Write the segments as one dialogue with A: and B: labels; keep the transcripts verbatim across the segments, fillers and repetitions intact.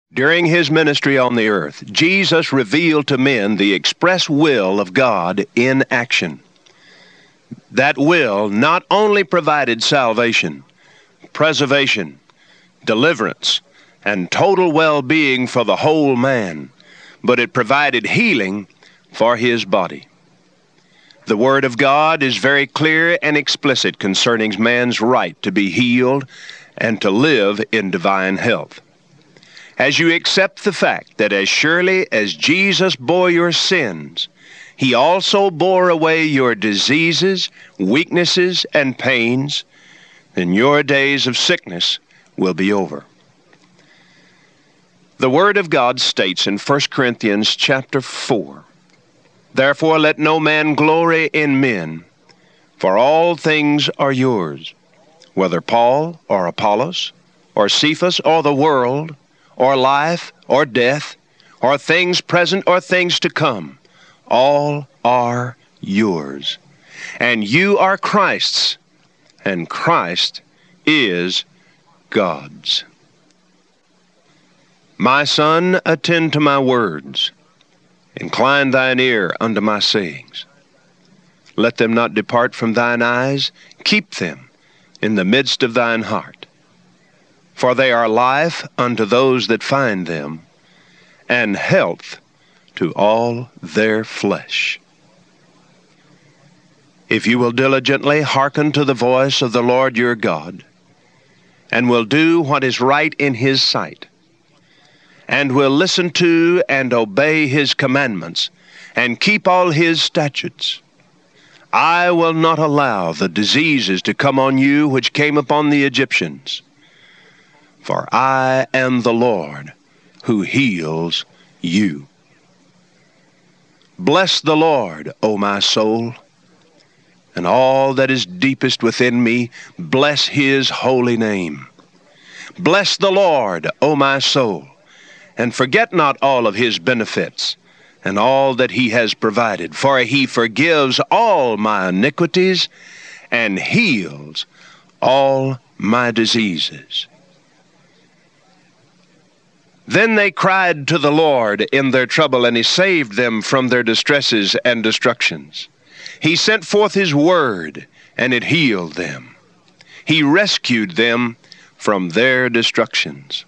A: During his ministry on the earth, Jesus revealed to men the express will of God in action. That will not only provided salvation, preservation, deliverance, and total well-being for the whole man, but it provided healing for his body. The Word of God is very clear and explicit concerning man's right to be healed and to live in divine health. As you accept the fact that as surely as Jesus bore your sins, he also bore away your diseases, weaknesses, and pains, then your days of sickness will be over. The Word of God states in First Corinthians chapter four, "Therefore let no man glory in men, for all things are yours, whether Paul or Apollos or Cephas or the world, or life, or death, or things present, or things to come, all are yours. And you are Christ's, and Christ is God's." My son, attend to my words. Incline thine ear unto my sayings. Let them not depart from thine eyes. Keep them in the midst of thine heart. For they are life unto those that find them, and health to all their flesh. If you will diligently hearken to the voice of the Lord your God, and will do what is right in his sight, and will listen to and obey his commandments, and keep all his statutes, I will not allow the diseases to come on you which came upon the Egyptians. For I am the Lord who heals you. Bless the Lord, O my soul, and all that is deepest within me, bless his holy name. Bless the Lord, O my soul, and forget not all of his benefits, and all that he has provided, for he forgives all my iniquities, and heals all my diseases. Then they cried to the Lord in their trouble, and he saved them from their distresses and destructions. He sent forth his word, and it healed them. He rescued them from their destructions.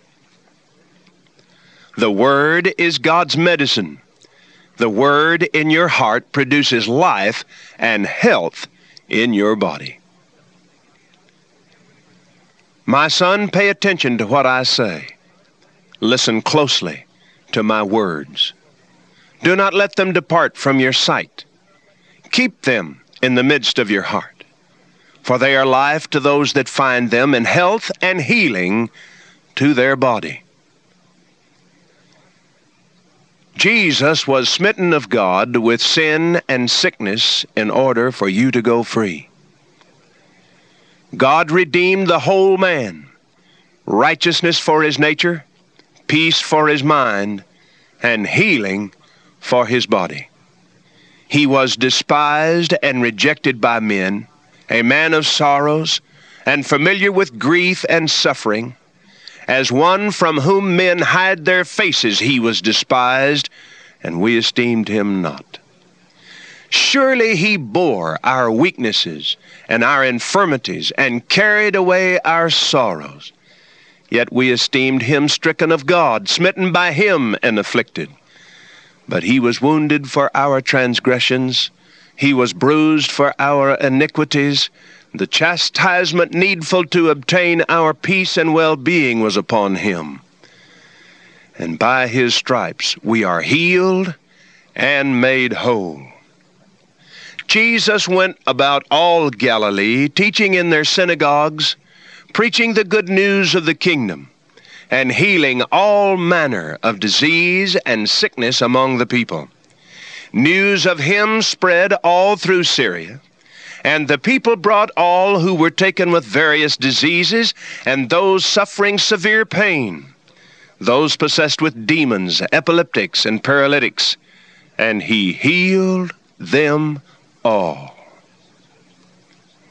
A: The word is God's medicine. The word in your heart produces life and health in your body. My son, pay attention to what I say. Listen closely to my words. Do not let them depart from your sight. Keep them in the midst of your heart, for they are life to those that find them, and health and healing to their body. Jesus was smitten of God with sin and sickness in order for you to go free. God redeemed the whole man, righteousness for his nature, peace for his mind, and healing for his body. He was despised and rejected by men, a man of sorrows, and familiar with grief and suffering. As one from whom men hide their faces, he was despised, and we esteemed him not. Surely he bore our weaknesses and our infirmities, and carried away our sorrows. Yet we esteemed him stricken of God, smitten by him, and afflicted. But he was wounded for our transgressions, he was bruised for our iniquities. The chastisement needful to obtain our peace and well-being was upon him. And by his stripes we are healed and made whole. Jesus went about all Galilee, teaching in their synagogues, preaching the good news of the kingdom, and healing all manner of disease and sickness among the people. News of him spread all through Syria, and the people brought all who were taken with various diseases, and those suffering severe pain, those possessed with demons, epileptics, and paralytics, and he healed them all.